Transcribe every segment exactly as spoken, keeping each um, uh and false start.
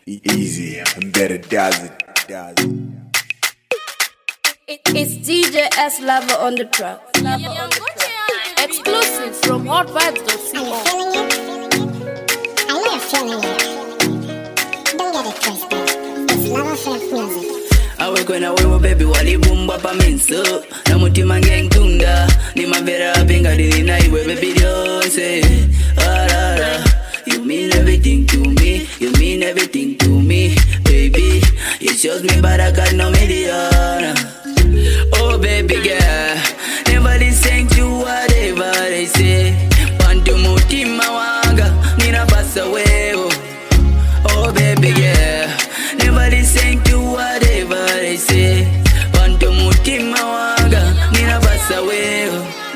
Easy and better does it. Does it. It, it's D J S Lover on the track. Lover on the track. Exclusive from hot vibes dot co. I know you're feeling it. Don't get it twisted. It's Lover Funk music. Awe kwena wewe baby walibumba pa minso na mutima ngengtunda ni mabera pinga dini na iwe baby don't say ah, you mean everything to me, you mean everything to me, baby. You chose me but I got no million. Oh baby girl, never listen to whatever they say. Pantu mutima wanga nina pass away. Oh baby girl, never listen to whatever they say. Pantu mutima wanga nina pass away.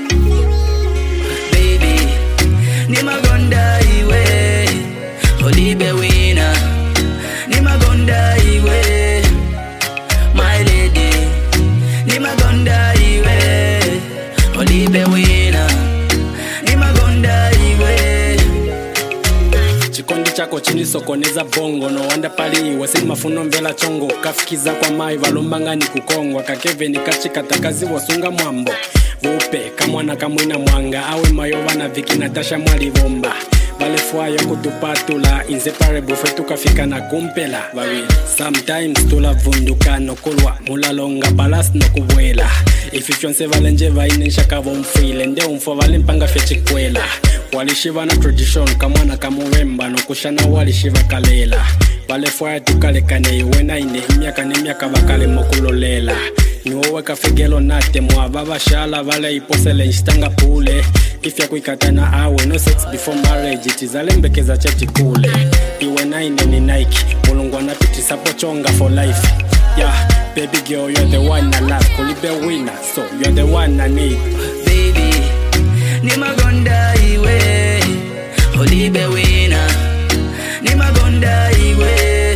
Baby, nima gonda iwe Olibe wina, nima gonda iwe my lady, nima gonda iwe Olibe wina, nima gonda iwe. Chikondi chako chini sokoneza bongo no wanda pali wasi mafuno mbela chongo kafikiza kwa mai valumbanga ni kukongwa kakeve ni kachika takazi wasunga mwambo vupe kamwana kamwina mwanga awe mayova na viki natasha mwali bomba vale fwayo kutupatula inseparable fe tukafika na kumpela vavili sometimes tulavunduka nokulwa mulalonga balas nokubwela ififyonse vale nje vainenshaka vomfile nde umfo vale mpanga fya chikwela walishiva na tradition kamwana kamuwemba nokushana walishiva kalela vale fwaya tukalekane iwena ine imyaka nemyaka vakale mokulolela niwowe kafegelo nate mwava vashala vale iposele nshitanga pule ifya kuikatana awe no sex before marriage itizalembekeza cheti kule iwe naine ni Nike mulungu anapitisapo chonga for life. Yeah, baby girl, you're the one I love. Kulibe winner, so you're the one I need. Baby, nima gonda iwe Olibe winner, nima gonda iwe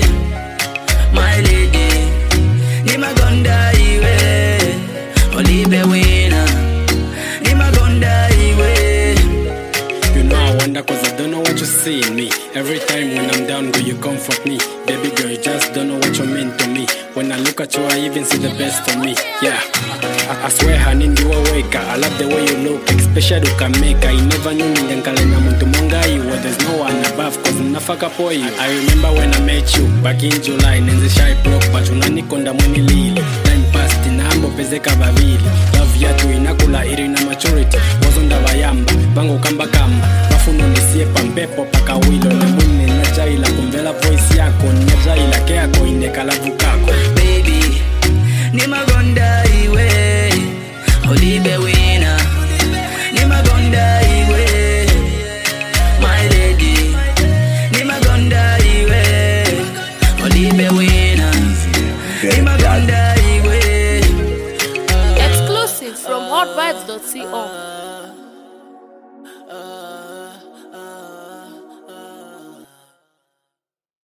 my lady, nima gonda iwe Olibe winner, nima gonda iwe. You know I wonder cause I don't know what you see in me. Every time when I'm down, will you comfort me? Baby girl, you just don't know what you mean to me. When I look at you, I even see the best for me. Yeah, I, I swear honey, you awake. I love the way you look, especially you can make. I never knew ningankale na muntu mongai where there's no one above cause nafaka po you. I remember when I met you back in July. Nenze shy broke but unanikonda mweni lili. Time passed in ambo pezeka bavili. Love yatu inakula iri na maturity. Wazonda vayamba, bango kamba kamba. Bafuno nisiepa mpepo paka wilo. Nembune najaila kumvela voice yako. Najaila keako inekala vukako. Baby, nima gonda iwe Olibe wina, nima gonda iwe my lady, nima gonda iwe Olibe wina, nima gonda iwe. Exclusive from hot vibes dot co.